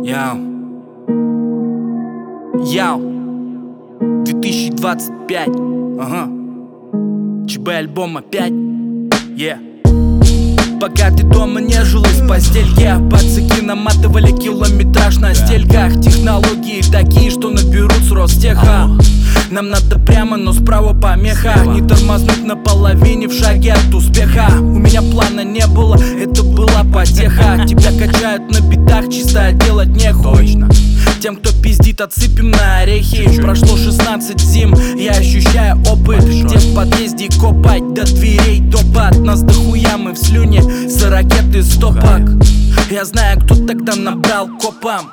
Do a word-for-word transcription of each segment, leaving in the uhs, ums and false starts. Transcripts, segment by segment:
Яу. Яу. две тысячи двадцать пять. Ага. ЧБ альбом опять. Yeah. Пока ты дома нежилась в постельке, пацаки наматывали километраж на стельках. Технологии такие, что наберут с Ростеха. Нам надо прямо, но справа помеха. Не тормознуть на половине в шаге от успеха. У меня плана не было, это была потеха. Тебя качают на битах, чисто делать нехуй. Точно. Тем, кто пиздит, отсыпем на орехи. Прошло шестнадцать зим, я ощущаю опыт. Где в подъезде копать, до дверей топат. Нас дохуя, мы в слюне, за ракеты стопок. Я знаю, кто тогда набрал копам.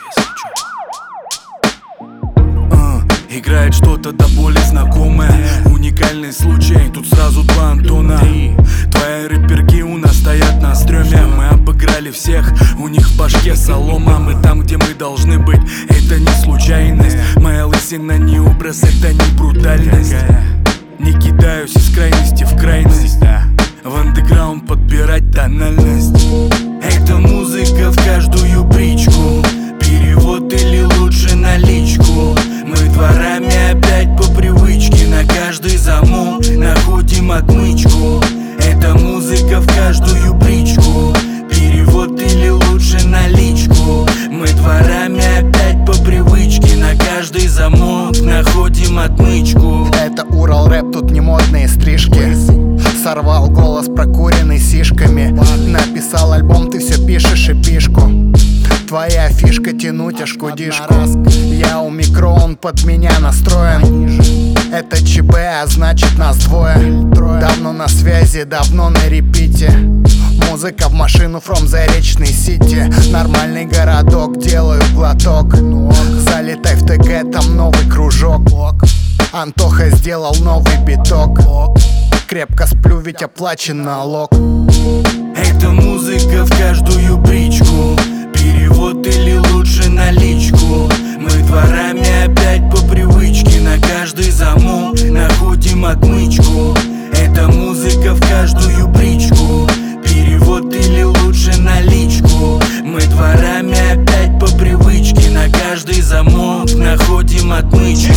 Играет что-то до боли знакомое. Уникальный случай, тут сразу два Антона. Твои рэперки у нас стоят на стреме. Мы обыграли всех, у них в башке солома. Мы там, где мы должны быть, это не случайность. Моя лысина не образ, это не брутальность. Не кидаюсь из крайности в крайность. В андеграунд подбирать тональность. Это музыка в каждую бричку. Перевод или лучше наличку. Мы дворами опять по привычке. На каждый замок находим отмычку. Это музыка в каждую бричку. Перевод или лучше наличку. Мы дворами опять по привычке. На каждый замок находим отмычку. Это Урал рэп, тут не модные стрижки. Сорвал голос прокуренный сишками. Написал альбом, ты все пишешь и пишку. Твоя фишка тянуть аж дишку. Я у микро, он под меня настроен. Это ЧБ, а значит нас двое. Давно на связи, давно на репите. Музыка в машину from Заречный Сити. Нормальный городок, делаю глоток. Залетай в ТГ, там новый кружок. Антоха сделал новый биток. Крепко сплю, ведь оплачен налог. Это музыка в каждую бричку. Перевод или лучше наличку. Мы дворами опять по привычке. На каждый замок находим отмычку. Это музыка в каждую бричку. Перевод или лучше наличку. Мы дворами опять по привычке. На каждый замок находим отмычку.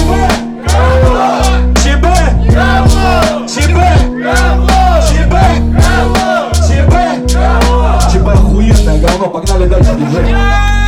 ЧБ! ЧБ! ЧБ! ЧБ! ЧБ охуенное говно, погнали дальше, диджей.